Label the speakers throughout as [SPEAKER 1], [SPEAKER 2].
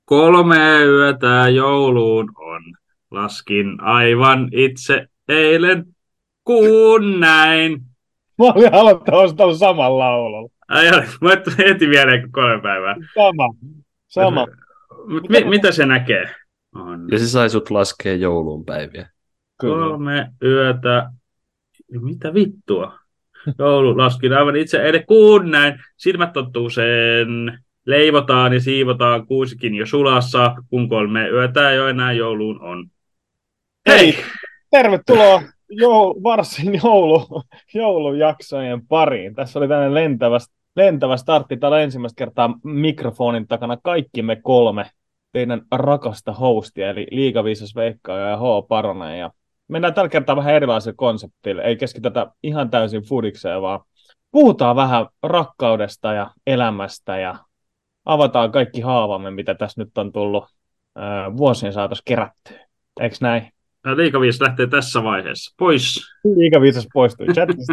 [SPEAKER 1] 3 yötä jouluun on. Laskin aivan itse eilen, kun näin.
[SPEAKER 2] Mä olin aloittamassa tuolla samalla laululla.
[SPEAKER 1] Ai, mä heti mieleen kuin 3 päivää.
[SPEAKER 2] Sama.
[SPEAKER 1] Mitä se näkee? On.
[SPEAKER 3] Ja se sai sut laskea jouluun päiviä.
[SPEAKER 2] Kyllä.
[SPEAKER 1] 3 yötä. Mitä vittua? Joulu laskin aivan itse eilen, kun näin. Silmät tottuu sen. Leivotaan ja siivotaan kuusikin jo sulassa, kun 3 yötä jo enää jouluun on.
[SPEAKER 2] Hei! Tervetuloa varsin joulujaksojen pariin. Tässä oli tämmöinen lentävä startti. Täällä ensimmäistä kertaa mikrofonin takana kaikki me 3 teidän rakasta hostia, eli Liigaviisas Veikkaaja ja H. Paronen. Ja mennään tällä kertaa vähän erilaiselle konseptille. Ei keskitytä ihan täysin fudikseen, vaan puhutaan vähän rakkaudesta ja elämästä ja avataan kaikki haavamme, mitä tässä nyt on tullut vuosien saatossa kerättyä. Eikö näin?
[SPEAKER 1] Liigaviisas lähtee tässä vaiheessa pois.
[SPEAKER 2] Liigaviisas poistui chatista.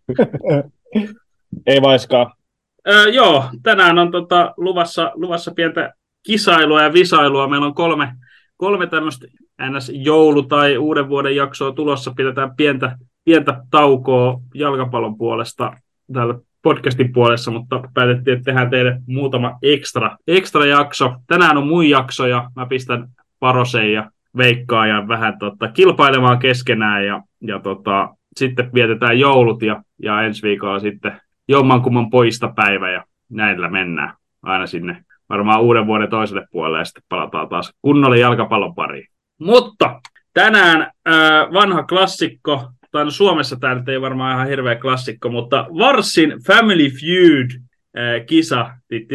[SPEAKER 2] Ei vaiskaan.
[SPEAKER 1] Joo, tänään on luvassa pientä kisailua ja visailua. Meillä on kolme tämmöistä NS-joulu- tai uuden vuoden jaksoa tulossa. Pidetään pientä taukoa jalkapallon puolesta täällä podcastin puolessa, mutta päätettiin, että tehdään teille muutama ekstra jakso. Tänään on mun jakso ja mä pistän Parosen ja Veikkaajan vähän kilpailemaan keskenään ja sitten vietetään joulut ja ensi viikolla sitten jommankumman poistopäivä ja näillä mennään aina sinne varmaan uuden vuoden toiselle puolelle ja sitten palataan taas kunnolla jalkapallon pariin. Mutta tänään vanha klassikko, tai no Suomessa tämä nyt ei varmaan ihan hirveä klassikko, mutta Varsin Family Feud-kisa.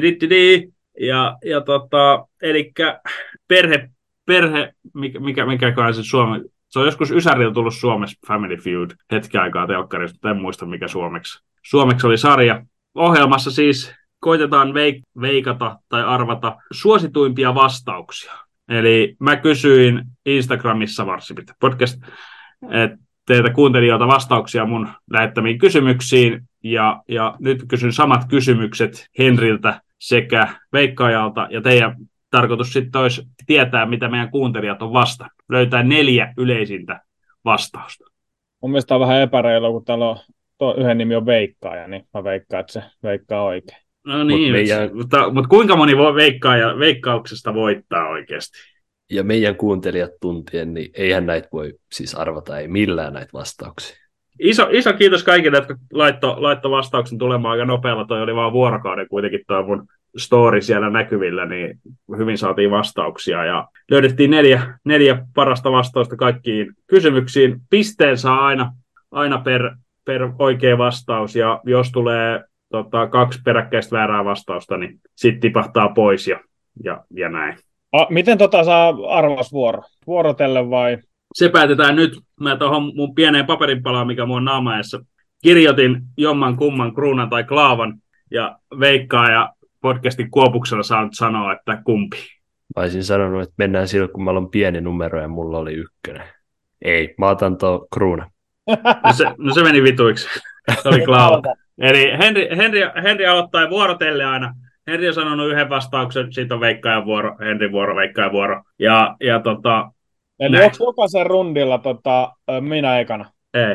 [SPEAKER 1] Elikkä perhe, mikä on se Suomi. Se on joskus Ysärillä tullut Suomessa Family Feud hetken aikaa telkkarista, mutta en muista mikä suomeksi oli sarja. Ohjelmassa siis koitetaan veikata tai arvata suosituimpia vastauksia. Eli mä kysyin Instagramissa podcast teiltä kuuntelijoilta vastauksia mun lähettämiin kysymyksiin. Ja nyt kysyn samat kysymykset Henriltä sekä Veikkaajalta. Ja teidän tarkoitus sitten olisi tietää, mitä meidän kuuntelijat on vasta. Löytää 4 yleisintä vastausta.
[SPEAKER 2] Mun mielestä on vähän epäreilua, kun täällä on yhden nimi on Veikkaaja, niin mä veikkaan, että se veikkaa oikein.
[SPEAKER 1] No niin, mutta kuinka moni voi veikkauksesta voittaa oikeasti?
[SPEAKER 3] Ja meidän kuuntelijat tuntien, niin eihän näitä voi siis arvata, ei millään näitä vastauksia.
[SPEAKER 1] Iso kiitos kaikille, jotka laittoi vastauksen tulemaan aika nopealla. Toi oli vaan vuorokauden kuitenkin toi mun story siellä näkyvillä, niin hyvin saatiin vastauksia. Ja löydettiin 4 parasta vastausta kaikkiin kysymyksiin. Pisteen saa aina per oikea vastaus, ja jos tulee 2 peräkkäistä väärää vastausta, niin sitten tipahtaa pois ja näin.
[SPEAKER 2] Miten saa arvausvuoro? Vuorotellen vai?
[SPEAKER 1] Se päätetään nyt. Mä tuohon mun pieneen paperinpalaan, mikä mun naamaessa kirjoitin jomman kumman kruunan tai klaavan, ja Veikkaa ja podcastin kuopuksella saa nyt sanoa, että kumpi.
[SPEAKER 3] Mä olisin sanonut, että mennään silloin, kun mä olen pieni numero ja mulla oli 1. Ei, mä otan tuo kruuna.
[SPEAKER 1] No se meni vituiksi. Se oli klaava. Eli Henri aloittaa vuorotelle aina. Henri on sanonut 1 vastauksen, sitten on Veikkaajan vuoro, Henrin vuoro, Veikkaajan vuoro.
[SPEAKER 2] Eli onko jokaisen rundilla minä ekana?
[SPEAKER 1] Ei.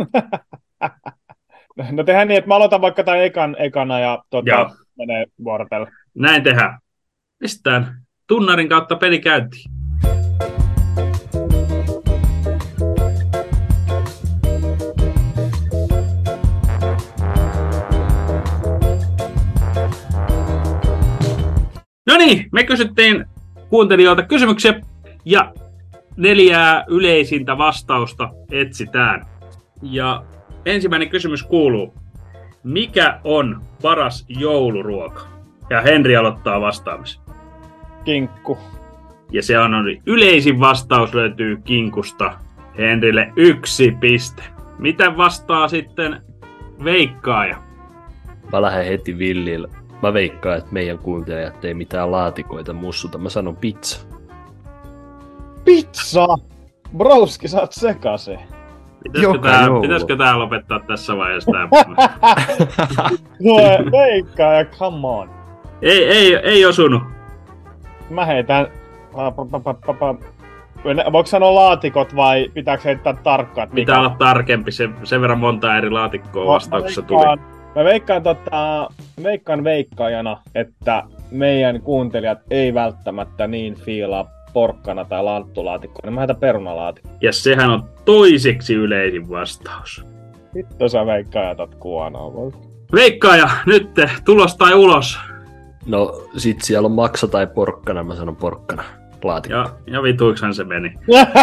[SPEAKER 2] No tehdään niin, että mä aloitan vaikka tämän ekana ja menee vuorotelle.
[SPEAKER 1] Näin tehdään. Pistetään tunnarin kautta peli käyntiin. No niin, me kysyttiin kuuntelijoilta kysymyksiä ja 4 yleisintä vastausta etsitään. Ja ensimmäinen kysymys kuuluu, mikä on paras jouluruoka? Ja Henri aloittaa vastaamisen.
[SPEAKER 2] Kinkku.
[SPEAKER 1] Ja se on yleisin vastaus, löytyy kinkusta. Henrille 1 piste. Mitä vastaa sitten Veikkaaja?
[SPEAKER 3] Mä lähden heti villille. Mä veikkaan, että meidän kuuntelijat ei mitään laatikoita mussuta. Mä sanon pizza.
[SPEAKER 2] Pizza? Broski, sä oot sekaisin.
[SPEAKER 1] Pitäisikö tää lopettaa tässä vaiheessa?
[SPEAKER 2] Veikkaa ja come on.
[SPEAKER 1] Ei osunut.
[SPEAKER 2] Mä heitän... Voiko sanoa laatikot vai pitääkö heittää tarkkaan?
[SPEAKER 1] Pitää olla tarkempi, sen verran monta eri laatikkoa vastauksessa tuli.
[SPEAKER 2] Mä veikkaan veikkaajana, että meidän kuuntelijat ei välttämättä niin fiilaa porkkana tai lanttulaatikkoa, niin mä heitän perunalaatikko.
[SPEAKER 1] Ja sehän on toiseksi yleisin vastaus.
[SPEAKER 2] Vittu sä veikkaajatat kuonoa.
[SPEAKER 1] Veikkaaja, nyt tulos tai ulos.
[SPEAKER 3] No sit siellä on maksa tai porkkana, mä sanon porkkana. Laatikko.
[SPEAKER 1] Ja vituiksen se meni.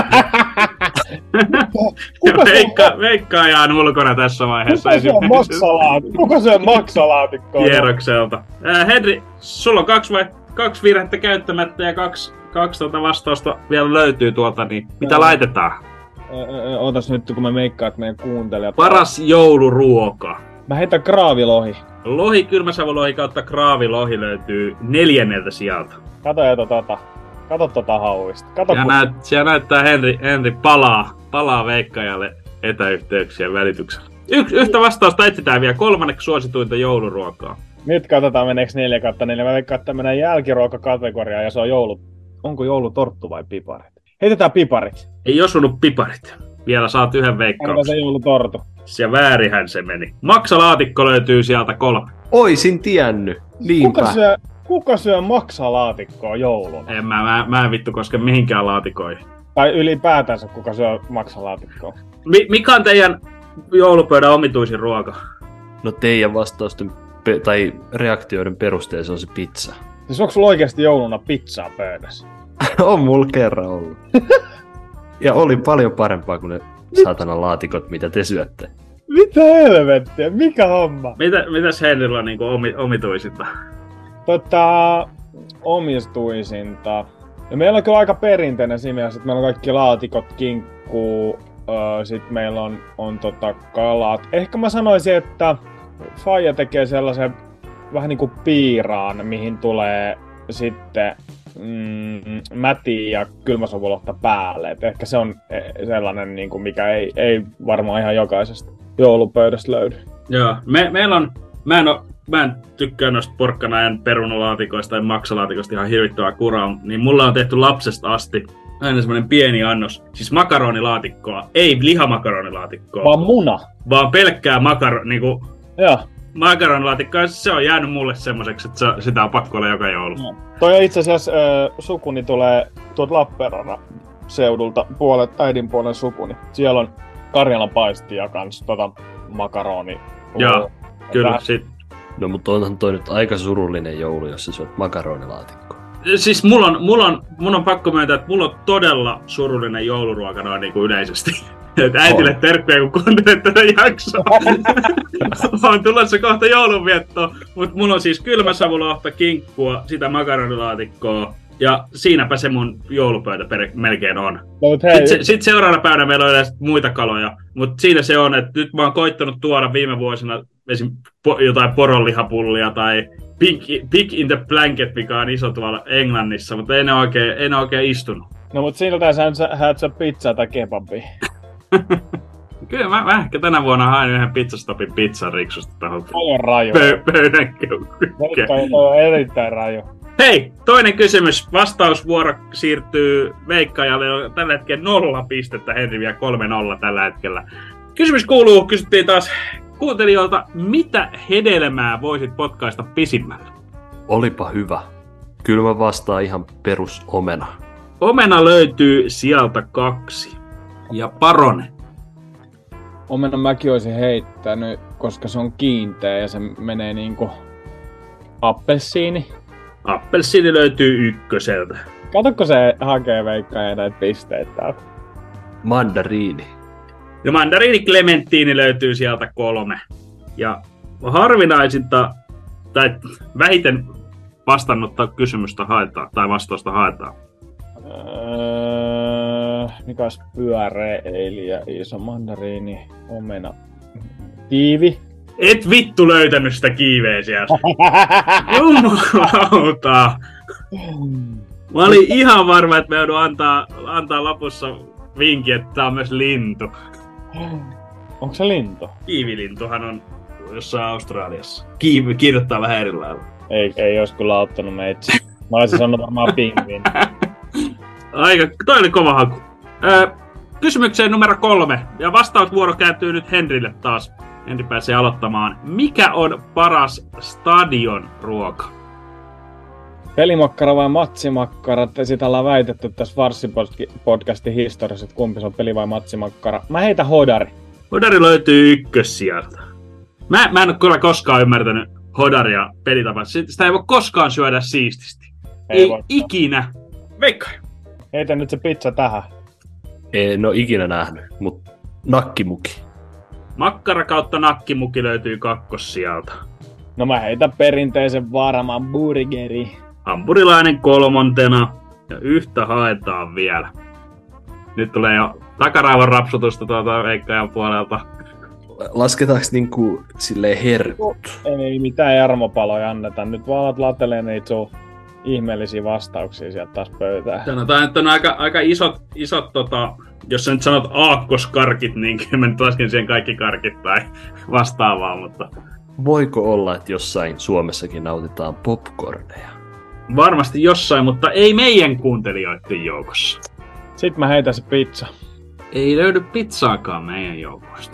[SPEAKER 2] Kuka
[SPEAKER 1] Veikkaaja on ulkona tässä vaiheessa.
[SPEAKER 2] Kuka se on maksalaatikkoa?
[SPEAKER 1] Kierrokselta. Henri, sulla on kaksi virhettä käyttämättä ja kaksi vastausta vielä löytyy tuolta, niin mitä laitetaan?
[SPEAKER 2] Ootas nyt, kun mä veikkaan, että meidän kuuntelijat...
[SPEAKER 1] Paras jouluruoka.
[SPEAKER 2] Mä heitän kraavilohi.
[SPEAKER 1] Lohi, kylmäsavulohi kautta kraavilohi löytyy 4. sijalta.
[SPEAKER 2] Kato tota hauista.
[SPEAKER 1] Siellä näyttää Henri palaa veikkaajalle etäyhteyksien välityksellä. Yhtä vastausta etsitään vielä 3. suosituinta jouluruokaa.
[SPEAKER 2] Nyt katsotaan meneekö 4/4. Mä veikkaan, että mennään jälkiruokakategoriaan ja se on Onko joulutorttu vai piparit? Heitetään piparit.
[SPEAKER 1] Ei osunut piparit. Vielä saat yhden veikkauksen.
[SPEAKER 2] Onko se joulutortu?
[SPEAKER 1] Ja väärihän se meni. Maksalaatikko löytyy sieltä 3.
[SPEAKER 3] Oisin tiennyt. Niinpä.
[SPEAKER 2] Kuka syö maksalaatikkoa jouluna?
[SPEAKER 1] Mä en vittu koske mihinkään laatikoihin.
[SPEAKER 2] Tai ylipäätänsä kuka syö maksalaatikkoa?
[SPEAKER 1] Mikä on teidän joulupöydän omituisin ruoka?
[SPEAKER 3] No teidän vastausten tai reaktioiden perusteella se on se pizza.
[SPEAKER 2] Siis onko sulla oikeesti jouluna pizzaa pöydässä?
[SPEAKER 3] On mulla kerran ollut. Ja oli paljon parempaa kuin ne saatana laatikot, mitä te syötte.
[SPEAKER 2] Mitä helvettiä? Mikä homma?
[SPEAKER 1] Mitäs Henrillä on niinku omituisinta?
[SPEAKER 2] Omistuisinta. Ja meillä on kyllä aika perinteinen siinä mielessä, että meillä on kaikki laatikot, kinkkuu, sit meillä on kalat. Ehkä mä sanoisin, että faija tekee sellaisen vähän niinku piiraan, mihin tulee sitten mätiä ja kylmäsavulohta päälle. Et ehkä se on sellainen, niinku, mikä ei varmaan ihan jokaisesta joulupöydästä löydy.
[SPEAKER 1] Joo, mä en tykkää noista porkkanajan perunalaatikoista tai maksalaatikoista ihan hirvittävää kuraa, niin mulla on tehty lapsesta asti aina semmonen pieni annos, siis makaronilaatikkoa, ei lihamakaroniilaatikkoa.
[SPEAKER 2] Vaan muna.
[SPEAKER 1] Vaan pelkkää niinku
[SPEAKER 2] Joo.
[SPEAKER 1] makaronilaatikkoa, se on jäänyt mulle semmoiseksi, että sitä on pakko olla joka joulu.
[SPEAKER 2] No. Toi on itse asiassa sukuni tulee tuolta Lappeenrannan seudulta, äidin puolen sukuni. Siellä on Karjalan paistia kans makaroni.
[SPEAKER 1] Joo, kyllä.
[SPEAKER 3] No mutta onhan toi nyt aika surullinen joulu, jos sä syöt makaronilaatikkoa.
[SPEAKER 1] Siis mun on pakko myöntää, että mulla on todella surullinen jouluruoka noin niin kuin yleisesti. Äitille terkkuja, kun kuuntelet tätä jaksoa. On tulossa kohta joulunviettoa, mutta mulla on siis kylmäsavulohta, kinkkua, sitä makaronilaatikkoa. Ja siinäpä se mun joulupöytä melkein on. Sitten seuraavana päivänä meillä on yleensä muita kaloja, mutta siinä se on, että nyt mä oon koittanut tuoda viime vuosina esim. Jotain poronlihapullia tai Pig in the Blanket, mikä on iso tuolla Englannissa, mutta ei ne oikein istunut.
[SPEAKER 2] No mut siltä sä häät sä pizzaa tai kebabia.
[SPEAKER 1] Kyllä mä ehkä tänä vuonna hain yhden pizzastopin pizzan riksusta taholta.
[SPEAKER 2] Toi on raju.
[SPEAKER 1] Pöydän
[SPEAKER 2] Toi on erittäin raju.
[SPEAKER 1] Hei, toinen kysymys. Vastausvuoro siirtyy veikkaajalle. Tällä hetkellä 0 pistettä. Henri vie 3-0 tällä hetkellä. Kysymys kuuluu, kysyttiin taas kuuntelijoilta, mitä hedelmää voisit potkaista pisimmällä?
[SPEAKER 3] Olipa hyvä. Kyllä mä vastaan ihan perus omena.
[SPEAKER 1] Omena löytyy sieltä 2. Ja Parone.
[SPEAKER 2] Omena mäkin olisin heittänyt, koska se on kiinteä ja se menee niinku appelsiini.
[SPEAKER 1] Appelsiini löytyy 1.
[SPEAKER 2] Katokko se hakee veikkaaja näitä pisteitä täältä?
[SPEAKER 3] Mandariini.
[SPEAKER 1] Ja mandariini Clementini löytyy sieltä 3. Ja harvinaisinta, tai vähiten vastannutta kysymystä haetaan, tai vastausta haetaan.
[SPEAKER 2] Mikä olisi pyöreiliä, iso mandariini, omena, kiivi?
[SPEAKER 1] Et vittu löytänyt sitä kiiveä sieltä. Jumalauta. Mä olin ihan varma, että me joudun antaa lopussa vinkki, että tää on myös lintu.
[SPEAKER 2] Onko se lintu?
[SPEAKER 1] Kiivilintuhan on jossain Australiassa. Kirjoittaa vähän eri lailla.
[SPEAKER 2] Ei ois kyllä auttanut meitä. Mä olisin sanonut varmaan pingviini.
[SPEAKER 1] Toi oli kova haku. Kysymykseen numero 3. Ja vastausvuoro kääntyy nyt Henrille taas. Henri pääsee aloittamaan. Mikä on paras stadion ruoka?
[SPEAKER 2] Pelimakkara vai matsimakkara? Sitä ollaan väitetty tässä Varssi-podcastin historiassa, että kumpi se on peli vai matsimakkara. Mä heitän hodari.
[SPEAKER 1] Hodari löytyy ykkössijalta. Mä en ole kyllä koskaan ymmärtänyt hodaria pelitapaa. Sitä ei voi koskaan syödä siististi. Ei ikinä. Veikka.
[SPEAKER 2] Heitä nyt se pizza tähän.
[SPEAKER 3] En ole ikinä nähnyt, mutta nakkimuki.
[SPEAKER 1] Makkara kautta nakkimuki löytyy kakkossijalta.
[SPEAKER 2] No mä heitän perinteisen varman burgeri.
[SPEAKER 1] Hampurilainen 3. ja yhtä haetaan vielä. Nyt tulee jo takaraivon rapsutusta Veikkajan puolelta.
[SPEAKER 3] Lasketaanko niinku silleen herkut?
[SPEAKER 2] Ei mitään jarmopaloja anneta. Nyt vaan alat latelee niitä sun ihmeellisiä vastauksia sieltä taas pöytään.
[SPEAKER 1] Sanotaan, että on aika isot jos sä nyt sanot aakkoskarkit, niin mä nyt lasken siihen kaikki karkit tai vastaavaa, mutta...
[SPEAKER 3] Voiko olla, että jossain Suomessakin nautitaan popcorneja?
[SPEAKER 1] Varmasti jossain, mutta ei meidän kuuntelijoiden joukossa.
[SPEAKER 2] Sitten mä heitän se pizza.
[SPEAKER 1] Ei löydy pizzaakaan meidän joukosta.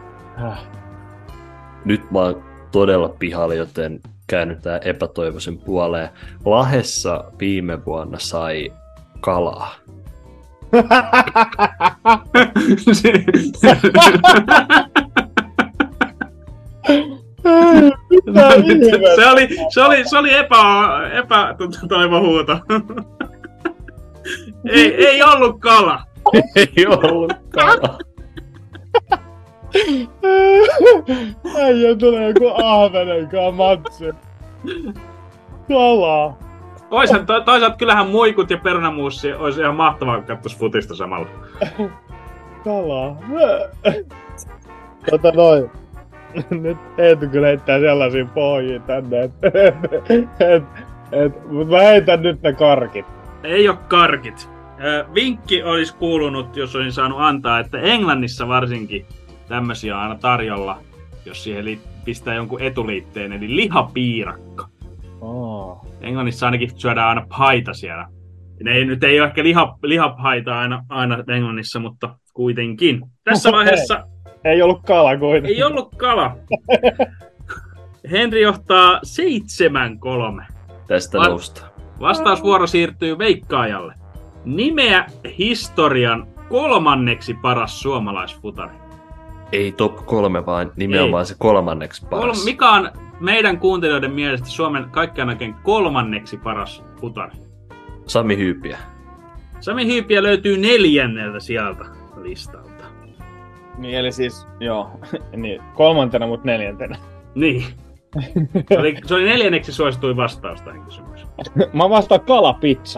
[SPEAKER 3] Nyt mä oon todella pihalla, joten käännytään epätoivoisen puoleen. Lahessa viime vuonna sai kalaa.
[SPEAKER 1] Se oli epätoivohuuto. Ei ollut kala.
[SPEAKER 3] Ei ollut kala.
[SPEAKER 2] Äijä tulee joku ahvenenkaan matsi. Kalaa.
[SPEAKER 1] Toisaalta kyllähän muikut ja perunamuussi olisi ihan mahtavaa, kun katsoisi futista samalla.
[SPEAKER 2] Kalaa. Noin. Nyt Eetu kyllä heittää sellaisia pohjia tänne, mutta mä heitän nyt ne karkit.
[SPEAKER 1] Ei oo karkit. Vinkki olisi kuulunut, jos olisin saanut antaa, että Englannissa varsinkin tämmösiä on aina tarjolla, jos siihen pistää jonkun etuliitteen, eli lihapiirakka.
[SPEAKER 2] Oh.
[SPEAKER 1] Englannissa ainakin syödään aina paita siellä. Nyt ei ole ehkä lihapaita aina Englannissa, mutta kuitenkin. Tässä vaiheessa...
[SPEAKER 2] Ei ollut kala kuitenkin.
[SPEAKER 1] Ei ollut kala. Henri johtaa 7-3.
[SPEAKER 3] Tästä noustaan.
[SPEAKER 1] Vastausvuoro siirtyy veikkaajalle. Nimeä historian 3. paras suomalaisfutari.
[SPEAKER 3] Ei top 3, vaan nimenomaan se 3. paras.
[SPEAKER 1] Mikä on meidän kuuntelijoiden mielestä Suomen kaikkiaan oikein 3. paras futari?
[SPEAKER 3] Sami Hyypiä.
[SPEAKER 1] Sami Hyypiä löytyy 4. sieltä listalta.
[SPEAKER 2] Niin, eli siis, joo, niin, 3. mut 4.
[SPEAKER 1] Niin. Se oli 4. suosituin vastaus tähän kysymykseen.
[SPEAKER 2] Mä vastaan kalapizza.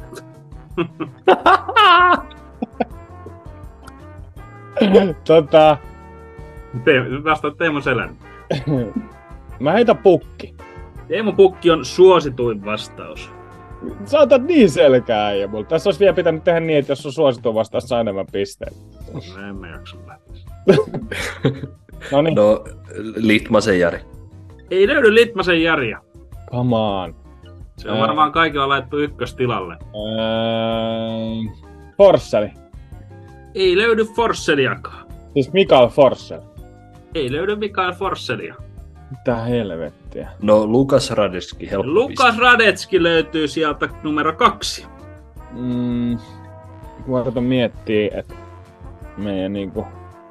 [SPEAKER 1] Vastaat Teemu Selän.
[SPEAKER 2] Mä heitän pukki.
[SPEAKER 1] Teemu Pukki on suosituin vastaus.
[SPEAKER 2] Sä otat niin selkää, ja mulla. Tässä olisi vielä pitänyt tehdä niin, että jos on suosituin vastaus, saa enemmän pisteitä.
[SPEAKER 1] No en mä jaksa lähteä.
[SPEAKER 2] Noniin.
[SPEAKER 3] No, Litmasen Jari.
[SPEAKER 1] Ei löydy Litmasen Jaria.
[SPEAKER 2] Come on.
[SPEAKER 1] Se on varmaan kaikilla laittu ykköstilalle.
[SPEAKER 2] Forsseli.
[SPEAKER 1] Ei löydy Forsseliakaan.
[SPEAKER 2] Siis Mikael Forssell.
[SPEAKER 1] Ei löydy Mikael Forsselia.
[SPEAKER 2] Mitä helvettiä.
[SPEAKER 3] No, Lukas Radetski, helppo
[SPEAKER 1] Lukas Radetski löytyy sieltä numero 2.
[SPEAKER 2] Voidaan miettiä, että meidän niinku...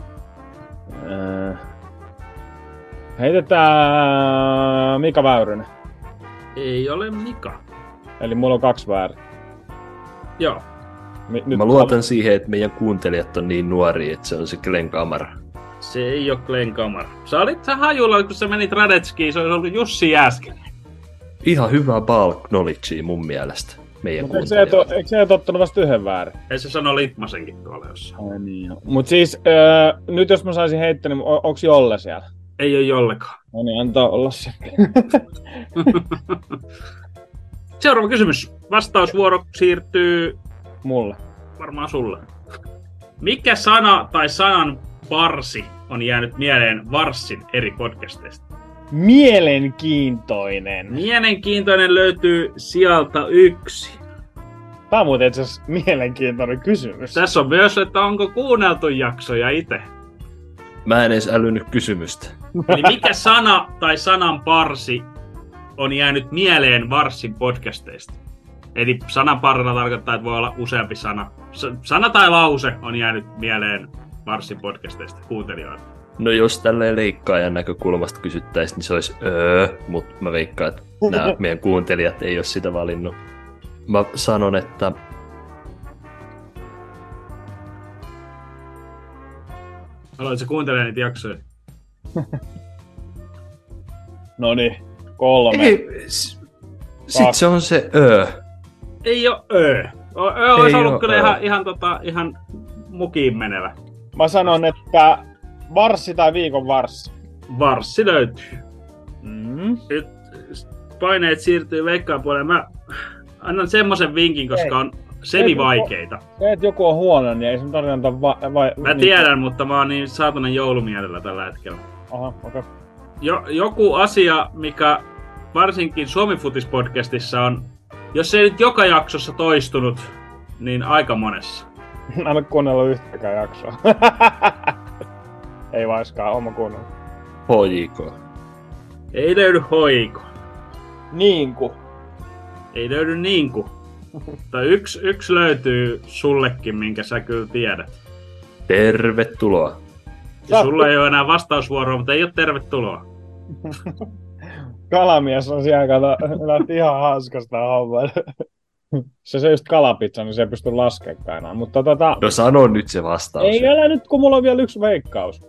[SPEAKER 2] heitetään Mika Väyrynen.
[SPEAKER 1] Ei ole Mika.
[SPEAKER 2] Eli mulla on 2 väärin.
[SPEAKER 1] Joo.
[SPEAKER 3] Mä luotan siihen, että meidän kuuntelijat on niin nuoria, että se on se Glenn Kamara.
[SPEAKER 1] Se ei ole Glenn Kamara. Sä olit hajulla, kun sä menit Radetskiin, se olisi ollut Jussi Jääskeläinen.
[SPEAKER 3] Ihan hyvää ball knowledgea mun mielestä. Meidän kuuntelijat.
[SPEAKER 2] Eikö se ottanut vasta 1 väärin?
[SPEAKER 1] Ei se sano Litmasenkin tuolla jossain.
[SPEAKER 2] Ai niin joo. Mut siis, nyt jos mä saisin heittää, niin onks Jolle siellä?
[SPEAKER 1] Ei ole jollekaan.
[SPEAKER 2] No niin, antaa olla sitten.
[SPEAKER 1] Seuraava kysymys. Vastausvuoro siirtyy...
[SPEAKER 2] Mulle.
[SPEAKER 1] Varmaan sulle. Mikä sana tai sanan parsi on jäänyt mieleen Varssin eri podcasteista?
[SPEAKER 2] Mielenkiintoinen.
[SPEAKER 1] Mielenkiintoinen löytyy sieltä 1.
[SPEAKER 2] Tämä on muuten itse asiassa mielenkiintoinen kysymys.
[SPEAKER 1] Tässä on myös, että onko kuunneltu jaksoja itse.
[SPEAKER 3] Mä en edes älynyt kysymystä.
[SPEAKER 1] Eli mikä sana tai sanan parsi on jäänyt mieleen Varssin podcasteista? Eli sanan parilla tarkoittaa, että voi olla useampi sana. Sana tai lause on jäänyt mieleen Varssin podcasteista kuuntelijoille.
[SPEAKER 3] No jos tälleen leikkaajan näkökulmasta kysyttäisiin, niin se olisi mutta mä veikkaan, että nämä meidän kuuntelijat ei ole sitä valinnut. Mä sanon, että
[SPEAKER 1] Haluatko kuuntelemaan niitä jaksoja?
[SPEAKER 2] Noniin, 3.
[SPEAKER 3] Sit se on se
[SPEAKER 1] Ei oo olisi ollut kyllä ihan mukiin menevä.
[SPEAKER 2] Mä sanon, että varssi tai viikon varssi.
[SPEAKER 1] Varssi löytyy.
[SPEAKER 2] Mm.
[SPEAKER 1] Nyt paineet siirtyy Veikkaan puolelle. Mä annan semmosen vinkin, koska on semivaikeita.
[SPEAKER 2] Se, että joku on huono, niin ei sun tarvitse antaa
[SPEAKER 1] Mä tiedän, mutta mä oon niin saatanan joulumielellä tällä hetkellä.
[SPEAKER 2] Aha, okei.
[SPEAKER 1] Joku asia, mikä varsinkin Suomi-Futis-podcastissa on, jos ei nyt joka jaksossa toistunut, niin aika monessa.
[SPEAKER 2] Mä en ole kuunnellut yhtäkään jaksoa. Ei vaiskaan, oma kuunnellut.
[SPEAKER 3] HJK.
[SPEAKER 1] Ei löydy hoiko.
[SPEAKER 2] Niinku.
[SPEAKER 1] Ei löydy niinku. Tai yksi löytyy sullekin, minkä sä kyllä tiedät.
[SPEAKER 3] Tervetuloa.
[SPEAKER 1] Ja sulla ei ole enää vastausvuoroa, mutta ei ole tervetuloa.
[SPEAKER 2] Kalamies on siellä, kato, lähti ihan hanskasta hommaan. Se söi just kalapizzan, niin se ei pysty laskemaan enää. Mutta
[SPEAKER 3] No sano nyt se vastaus.
[SPEAKER 2] ei älä nyt, kun mulla on vielä yksi veikkaus.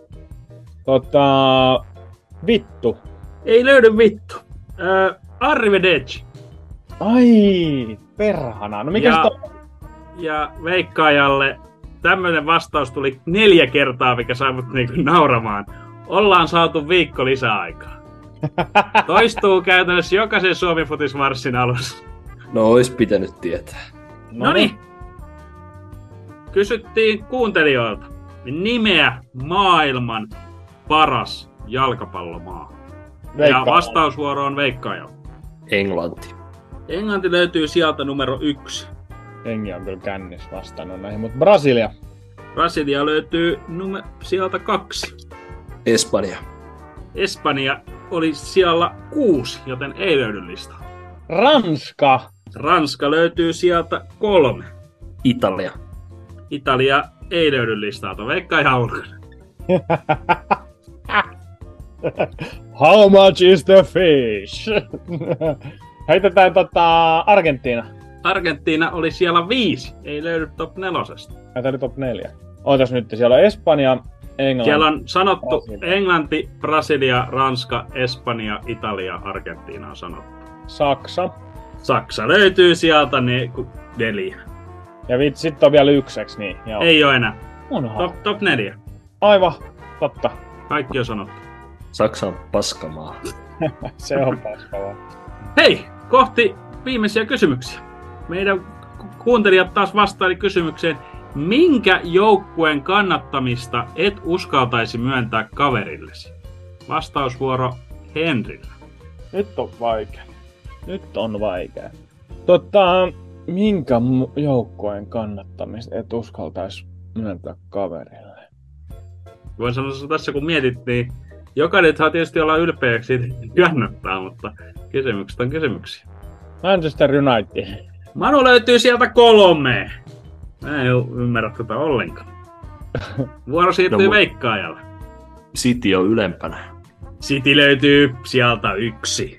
[SPEAKER 2] Vittu.
[SPEAKER 1] Ei löydy vittu. Arrivederci.
[SPEAKER 2] Ai, perhana. No mikä se on?
[SPEAKER 1] Ja veikkaajalle tämmönen vastaus tuli 4 kertaa, mikä sai mut niinku nauramaan. Ollaan saatu viikko lisäaikaa. Toistuu käytännössä jokaisen Suomi-Futis-marssin alussa.
[SPEAKER 3] No ois pitänyt tietää.
[SPEAKER 1] Noniin. Kysyttiin kuuntelijoilta nimeä maailman paras jalkapallomaa. Ja vastausvuoro on veikkaajalle.
[SPEAKER 3] Englanti.
[SPEAKER 1] Englanti löytyy sieltä numero 1.
[SPEAKER 2] Jengi on kyllä kännissä vastannut näihin, mutta Brasilia.
[SPEAKER 1] Brasilia löytyy sieltä 2.
[SPEAKER 3] Espanja.
[SPEAKER 1] Espanja oli siellä 6, joten ei löydy listaa.
[SPEAKER 2] Ranska.
[SPEAKER 1] Ranska löytyy sieltä 3.
[SPEAKER 3] Italia.
[SPEAKER 1] Italia ei löydy listalta. Veikkaa ihan ulkona.
[SPEAKER 2] How much is the fish? Heitetään Argentiina.
[SPEAKER 1] Argentiina oli siellä 5. Ei löydy top 4.
[SPEAKER 2] Tämä oli top 4. Ootas nyt, siellä on Espanja, Englanti.
[SPEAKER 1] Siellä on sanottu
[SPEAKER 2] Brasilia.
[SPEAKER 1] Englanti, Brasilia, Ranska, Espanja, Italia, Argentiina on sanottu.
[SPEAKER 2] Saksa.
[SPEAKER 1] Saksa löytyy sieltä 4.
[SPEAKER 2] Ja sitten on vielä ykseksi, niin joo.
[SPEAKER 1] Ei oo enää.
[SPEAKER 2] Onhan.
[SPEAKER 1] Top 4.
[SPEAKER 2] Aivan, totta.
[SPEAKER 1] Kaikki on sanottu.
[SPEAKER 3] Saksa on paskamaa.
[SPEAKER 2] Se on paskavaa.
[SPEAKER 1] Hei, kohti viimeisiä kysymyksiä. Meidän kuuntelijat taas vastaili kysymykseen, minkä joukkueen kannattamista et uskaltaisi myöntää kaverillesi? Vastausvuoro Henrillä.
[SPEAKER 2] Nyt on vaikea. Minkä joukkueen kannattamista et uskaltaisi myöntää kaverille?
[SPEAKER 1] Voin sanoa tässä, kun mietit, niin jokainen saa tietysti olla ylpeäksi siitä kannattaa, mutta kysymykset on kysymyksiä.
[SPEAKER 2] Manchester United.
[SPEAKER 1] Manu löytyy sieltä 3. Mä en ymmärrä tätä ollenkaan. Vuoro siirtyy veikkaajalle.
[SPEAKER 3] City on ylempänä.
[SPEAKER 1] City löytyy sieltä 1.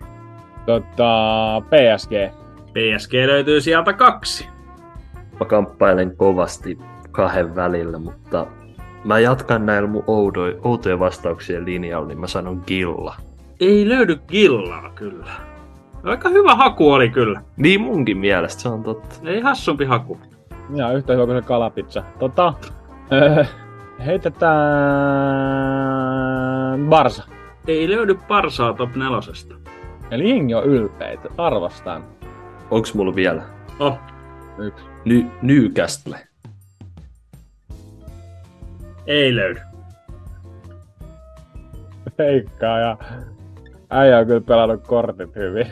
[SPEAKER 2] PSG.
[SPEAKER 1] PSG löytyy sieltä 2.
[SPEAKER 3] Mä kamppailen kovasti 2 välillä, mutta mä jatkan näillä mun outojen vastauksien linjalla, niin mä sanon Gilla.
[SPEAKER 1] Ei löydy Gillaa kyllä. Aika hyvä haku oli kyllä.
[SPEAKER 3] Niin munkin mielestä, se on totta.
[SPEAKER 1] Ei hassumpi haku.
[SPEAKER 2] Joo, yhtä hyvä kuin se kalapizza. Heitetään Barsa.
[SPEAKER 1] Ei löydy Barsaa top 4.
[SPEAKER 2] Eli jengi on ylpeitä, arvostan.
[SPEAKER 3] Onks mulla vielä?
[SPEAKER 1] Oh.
[SPEAKER 2] Yksi.
[SPEAKER 3] Newcastle.
[SPEAKER 1] Ei löydy.
[SPEAKER 2] Veikkaa ja Äijä on kyllä pelannut kortit hyvin.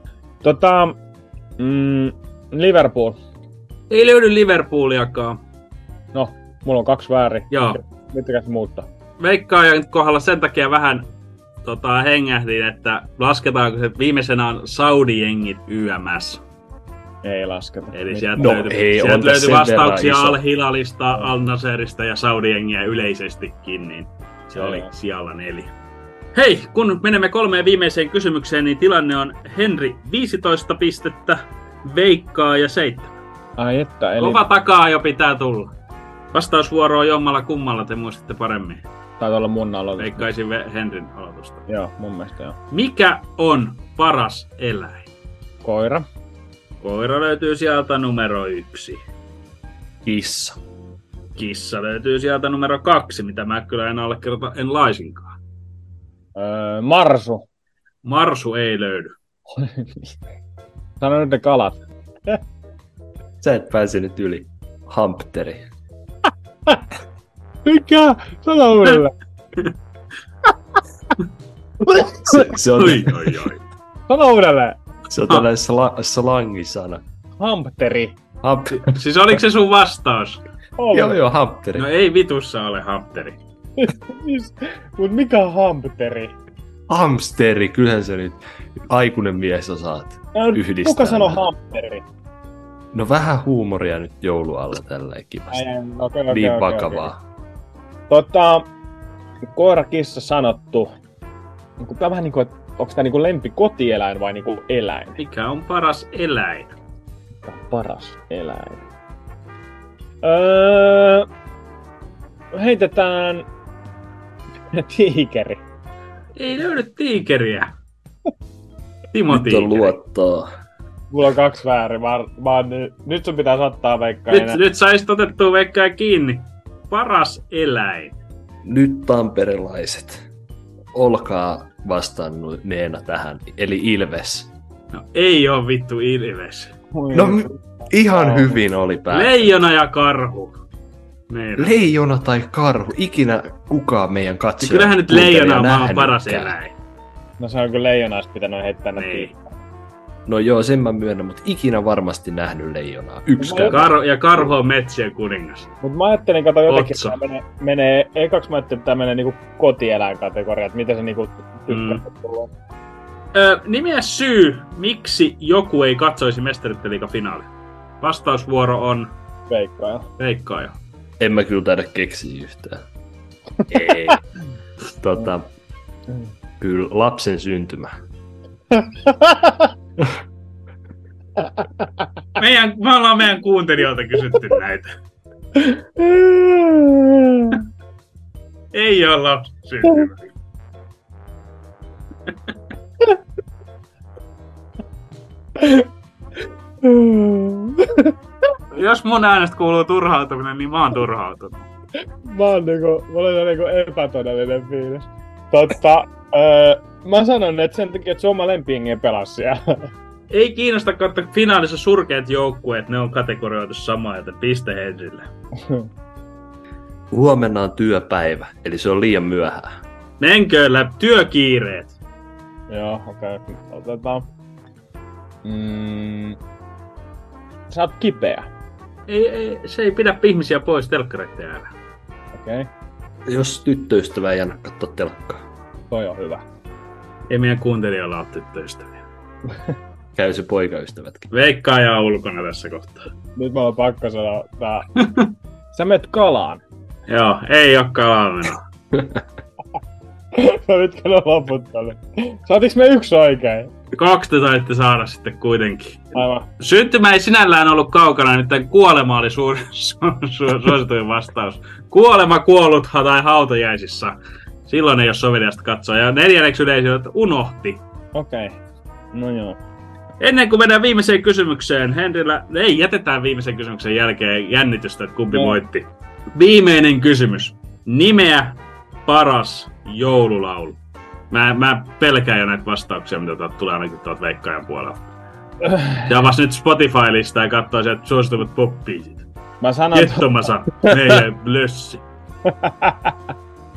[SPEAKER 2] Liverpool.
[SPEAKER 1] Ei löydy Liverpooliakaan.
[SPEAKER 2] No, mulla on 2 väärin.
[SPEAKER 1] Joo.
[SPEAKER 2] Mitäkäs muuttaa?
[SPEAKER 1] Veikkaajan kohdalla sen takia vähän hengähdin, että lasketaanko se viimeisenä on Saudi-jengit YMS.
[SPEAKER 2] Ei lasketa.
[SPEAKER 1] Eli sieltä
[SPEAKER 3] No,
[SPEAKER 1] löytyi
[SPEAKER 3] sen
[SPEAKER 1] vastauksia
[SPEAKER 3] verran iso.
[SPEAKER 1] Al-Hilalista, Al-Nasserista ja Saudi-jengiä yleisestikin, niin se
[SPEAKER 2] Joo.
[SPEAKER 1] oli sijalla 4. Hei, kun menemme 3 viimeiseen kysymykseen, niin tilanne on Henri 15 pistettä, Veikkaa ja 7.
[SPEAKER 2] Ai että, eli
[SPEAKER 1] Kova takaa jo pitää tulla. Vastausvuoro on jommalla kummalla, te muistatte paremmin.
[SPEAKER 2] taitaa olla mun aloitus.
[SPEAKER 1] Veikkaisin Henrin aloitusta.
[SPEAKER 2] Joo, mun mielestä joo.
[SPEAKER 1] Mikä on paras eläin?
[SPEAKER 2] Koira.
[SPEAKER 1] Koira löytyy sieltä numero 1.
[SPEAKER 3] Kissa.
[SPEAKER 1] Kissa löytyy sieltä numero 2, mitä mä kyllä en allekirjoita en laisinkaan.
[SPEAKER 2] Marsu.
[SPEAKER 1] Marsu ei löydy.
[SPEAKER 2] Sano nyt ne kalat.
[SPEAKER 3] Sä et pääse nyt yli. Hampteri.
[SPEAKER 2] Mikä? Sano uudelleen.
[SPEAKER 3] Se on,
[SPEAKER 1] Oi.
[SPEAKER 2] Sano uudelleen.
[SPEAKER 3] se on tällainen slangisana.
[SPEAKER 2] Hampteri.
[SPEAKER 1] Siis oliko se sun vastaus?
[SPEAKER 3] Joo, hampteri.
[SPEAKER 1] No ei vitussa ole hampteri.
[SPEAKER 2] Mut mikä on hampteri?
[SPEAKER 3] Hamsteri, kyllähän sä nyt aikuinen mies osaat yhdistää.
[SPEAKER 2] Kuka sanoo
[SPEAKER 3] nämä.
[SPEAKER 2] hampteri?
[SPEAKER 3] No vähän huumoria nyt joulualla tälleen kivasti.
[SPEAKER 2] Okei,
[SPEAKER 3] Niin vakavaa.
[SPEAKER 2] Koira, kissa sanottu. Tää vähän niinku, että onks tää niinku lempikotieläin vai niinku eläin?
[SPEAKER 1] Mikä on paras eläin?
[SPEAKER 2] Mikä on paras eläin? Heitetään tiikeri.
[SPEAKER 1] Ei löydy tiikeriä. Timo
[SPEAKER 3] Nyt on
[SPEAKER 1] Tiikeri.
[SPEAKER 3] luottaa.
[SPEAKER 2] Mulla on 2 väärin. Nyt sun pitää ottaa Veikka.
[SPEAKER 1] Nyt saisit otettua Veikkaa kiinni. Paras eläin.
[SPEAKER 3] Nyt tamperelaiset. Olkaa vastanneena tähän. Eli Ilves.
[SPEAKER 1] No ei oo vittu ilves.
[SPEAKER 3] No ihan hyvin oli päätä.
[SPEAKER 1] Leijona ja karhu. Meidän.
[SPEAKER 3] Leijona tai karhu. Ikinä kukaan meidän katsoja.
[SPEAKER 1] Kyllähän nyt
[SPEAKER 3] kuuntelija
[SPEAKER 1] leijona on maailman
[SPEAKER 3] nähnytkään.
[SPEAKER 1] paras eläin.
[SPEAKER 2] No se on kyllä leijonais pitänyt heittää
[SPEAKER 1] Niin.
[SPEAKER 3] No joo, sen mä myönnän, mutta ikinä varmasti nähnyt leijonaa. Yksikään.
[SPEAKER 1] Ja karhu on metsien kuningas.
[SPEAKER 2] Mut mä ajattelin, kato jotenkin,
[SPEAKER 1] Otso.
[SPEAKER 2] että tää menee ekaksi mä ajattelin, että tää menee niinku kotieläinkategoria, että mitä se niinku tykkää tulla.
[SPEAKER 1] Nimeä syy, miksi joku ei katsoisi Mestariteliigan finaalia. Vastausvuoro on
[SPEAKER 2] Veikkaaja.
[SPEAKER 1] Veikkaaja.
[SPEAKER 3] En mä kyllä taida keksiä yhtään. Ei. Kyllä lapsen syntymä.
[SPEAKER 1] Me ollaan meidän kuuntelijoilta kysytty näitä. Ei oo lapsen syntymä. Jos mun äänestä kuuluu turhautuminen, niin mä oon turhautunut.
[SPEAKER 2] Mulla on niinku epätodellinen fiilis. Mä sanon, että sen takia, että se oma lempijengi pelasi siellä.
[SPEAKER 1] Ei kiinnosta katsoa finaalissa surkeat joukkueet, ne on kategorioitu samaa, joten piste Henrille.
[SPEAKER 3] Huomenna on työpäivä, eli se on liian myöhään.
[SPEAKER 1] Menköllä työkiireet.
[SPEAKER 2] Joo, okei. Otetaan. Sä oot kipeä.
[SPEAKER 1] Ei, se ei pidä ihmisiä pois telkkareiden äärellä.
[SPEAKER 2] Okei.
[SPEAKER 3] Jos tyttöystävä ei anna katsoa telkkaa,
[SPEAKER 2] Toi on hyvä.
[SPEAKER 1] Ei meidän kuuntelijoilla ole tyttöystäviä.
[SPEAKER 3] käy se poikaystävätkin.
[SPEAKER 1] Veikkaaja on ulkona tässä kohtaa.
[SPEAKER 2] Nyt mä oon pakko sanoa tää. Sä menet kalaan.
[SPEAKER 1] Joo, ei oo kalaa menoa.
[SPEAKER 2] Mä mitkä ne loput oli. Saatiks me 1 oikein?
[SPEAKER 1] 2 te saitte saada sitten kuitenkin.
[SPEAKER 2] Aivan.
[SPEAKER 1] Syntymä ei sinällään ollut kaukana, nyt kuolema oli suosituin vastaus. Kuolema kuollut tai hautajaisissa. Silloin ei ole soveliasta katsoa. Ja 4. yleisö unohti.
[SPEAKER 2] Okei. No joo.
[SPEAKER 1] Ennen kuin mennään viimeiseen kysymykseen, Henrillä, ei jätetään viimeisen kysymyksen jälkeen jännitystä, että kumpi voitti. Viimeinen kysymys. Nimeä paras joululaulu. Mä pelkään jo näitä vastauksia, mitä tulee ainakin tuolta Veikkaajan puolelta. Ja avasi nyt Spotify-listaa ja katsoo sieltä suosituvat pop-biisit.
[SPEAKER 2] Mä sanon...
[SPEAKER 1] Kettomasa, meidän blössi.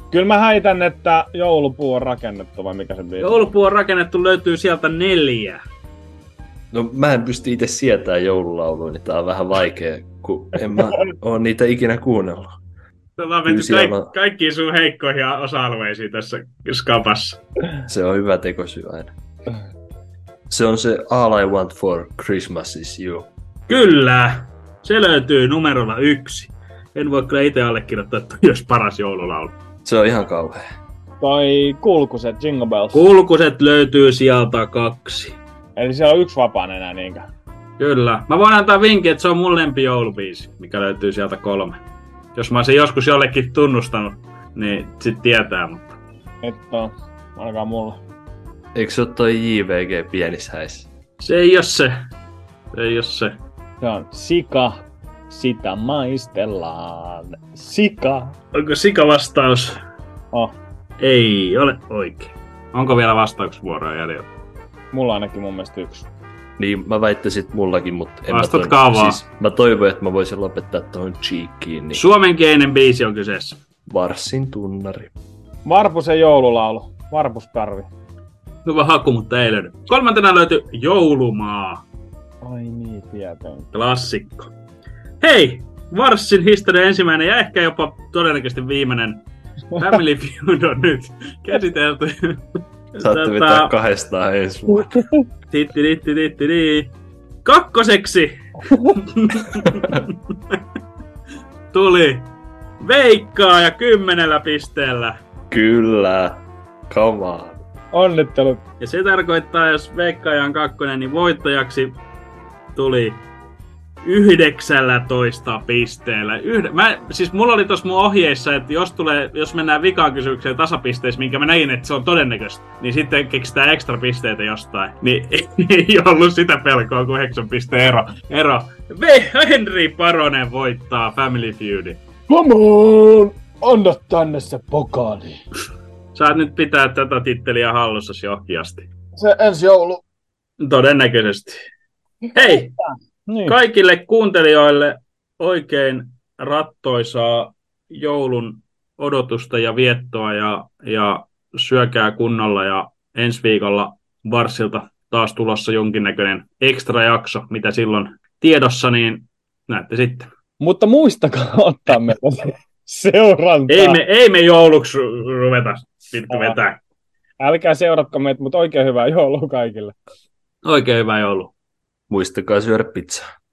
[SPEAKER 2] Kyllä mä häitän, että joulupuu on rakennettu, vai mikä se biisi?
[SPEAKER 1] Joulupuu on rakennettu, löytyy sieltä 4.
[SPEAKER 3] No mä en pysty itse sietämään joululauluja, niin tää on vähän vaikea, kun en mä oo niitä ikinä kuunnellut.
[SPEAKER 1] Me ollaan menty kaikkiin sun heikkoihin osa-alueisiin tässä skapassa.
[SPEAKER 3] Se on hyvä tekosyy aina. Se on se All I Want for Christmas is You.
[SPEAKER 1] Kyllä! Se löytyy numerolla 1. En voi kyllä itse allekirjoittaa, että olisi paras joululaulu.
[SPEAKER 3] Se on ihan kauhea.
[SPEAKER 2] Toi Kulkuset, Jingle Bells.
[SPEAKER 1] Kulkuset löytyy sieltä 2.
[SPEAKER 2] Eli siellä on 1 vapaan enää niinkö?
[SPEAKER 1] Kyllä. Mä voin antaa vinkin, että se on mun lempijoulubiisi, mikä löytyy sieltä 3. Jos mä olisin joskus jollekin tunnustanut, niin sit tietää, mutta...
[SPEAKER 2] Että on, ainakaan mulla.
[SPEAKER 3] Eikö se ole toi JVG pienissä häissä?
[SPEAKER 1] Se ei oo se. Se ei oo se.
[SPEAKER 2] Se on sika, sitä maistellaan. Sika.
[SPEAKER 1] Onko sika vastaus?
[SPEAKER 2] Oh,
[SPEAKER 1] Ei ole oikein. Onko vielä vastausvuoroja jäljellä?
[SPEAKER 2] mulla ainakin mun mielestä 1.
[SPEAKER 3] Niin, mä väittäisin, että mullakin, mutta en
[SPEAKER 1] Vastatkaa vaan.
[SPEAKER 3] Siis, mä toivon, että mä voisin lopettaa tuohon cheekkiin, niin
[SPEAKER 1] Suomenkielinen biisi on kyseessä.
[SPEAKER 3] Varssin tunnari.
[SPEAKER 2] Varpusen joululaulu. Varpuskarvi.
[SPEAKER 1] Hyvä haku, mutta ei löydy. 3. löytyy Joulumaa.
[SPEAKER 2] Ai niin, tietää.
[SPEAKER 1] Klassikko. Hei! Varssin historian ensimmäinen ja ehkä jopa todennäköisesti viimeinen Family Feud on nyt käsitelty.
[SPEAKER 3] Saatte vetää 200 ensi vuonna.
[SPEAKER 1] Titti. 2. Tuli Veikkaa ja 10 pisteellä.
[SPEAKER 3] Kyllä. Come on.
[SPEAKER 2] Onnittelut.
[SPEAKER 1] Ja se tarkoittaa, jos Veikkaaja on 2, niin voittajaksi tuli 19 pisteellä. Siis mulla oli tossa mun ohjeissa, että jos mennään vikaan kysymykseen tasapisteissä, minkä mä näin, että se on todennäköistä, niin sitten keksitään ekstra pisteitä jostain. Niin ei ollut sitä pelkoa kuin 9 pisteen ero. Henri Paronen voittaa Family Feudin.
[SPEAKER 2] Come on! Anna tänne se pokaali.
[SPEAKER 1] Saat nyt pitää tätä titteliä hallussasi johkiasti.
[SPEAKER 2] Se ensi joulu.
[SPEAKER 1] Todennäköisesti. Hei!
[SPEAKER 2] Niin.
[SPEAKER 1] Kaikille kuuntelijoille oikein rattoisaa joulun odotusta ja viettoa ja syökää kunnolla ja ensi viikolla Varssilta taas tulossa jonkinnäköinen ekstra jakso, mitä silloin tiedossa, niin näette sitten.
[SPEAKER 2] Mutta muistakaa ottaa meitä seurantaa.
[SPEAKER 1] Ei me jouluksi ruveta vittu vetää.
[SPEAKER 2] Älkää seuratko meitä, mutta oikein hyvää joulua kaikille.
[SPEAKER 1] Oikein hyvää joulua.
[SPEAKER 3] Muistakaa syödä pizzaa.